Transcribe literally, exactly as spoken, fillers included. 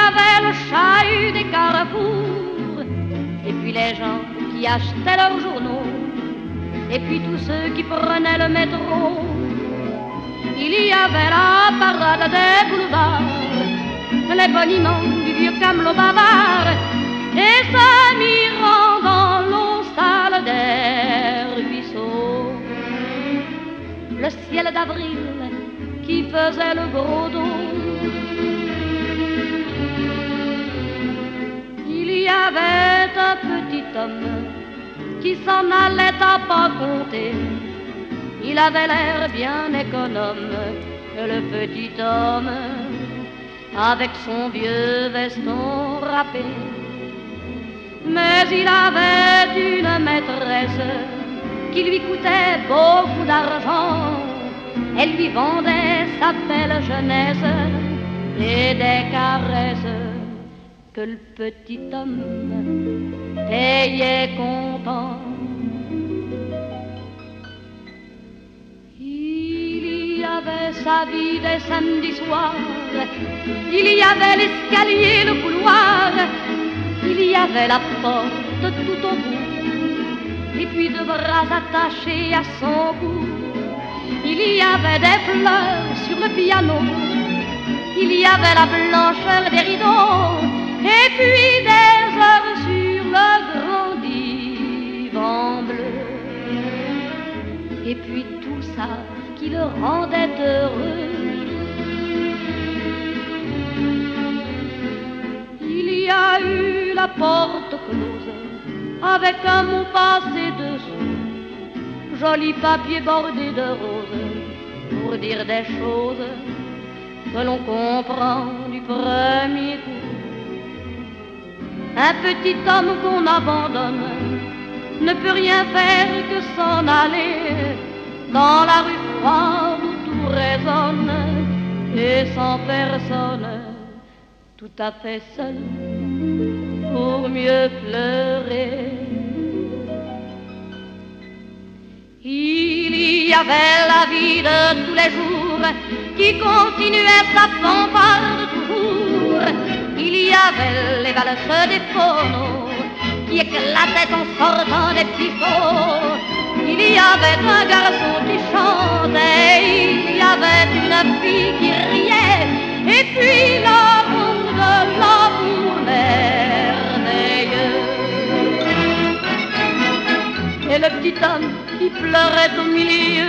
avait le chahut des carrefours, et puis les gens qui achetaient leurs journaux, et puis tous ceux qui prenaient le métro. Il y avait la parade des boulevards, les boniments du vieux camelot bavard, et ça mirant dans l'eau sale des ruisseaux. Le ciel d'avril qui faisait le gros dos. Il y avait un petit homme qui s'en allait à pas compter. Il avait l'air bien économe, le petit homme, avec son vieux veston râpé. Mais il avait une maîtresse qui lui coûtait beaucoup d'argent. Elle lui vendait sa belle jeunesse et des caresses que le petit homme payait content. Il y avait sa vie des samedis soirs, il y avait l'escalier, le couloir, il y avait la porte tout au bout, et puis deux bras attachés à son cou. Il y avait des fleurs sur le piano, il y avait la blancheur des rideaux, et puis des heures sur le grand divan bleu. Et puis tout ça qui le rendait heureux. Il y a eu la porte close avec un mot passé dessous, joli papier bordé de roses pour dire des choses que l'on comprend du premier coup. Un petit homme qu'on abandonne ne peut rien faire que s'en aller dans la rue froide où tout résonne et sans personne, tout à fait seul pour mieux pleurer. Il y avait la vie de tous les jours qui continuait sa fanfare de toujours. Il y avait les valses des phonos qui éclataient en sortant des pipeaux. Il y avait un garçon qui chantait, il y avait une fille qui riait, et puis l'amour de l'amour merveilleux. Et le petit homme qui pleurait au milieu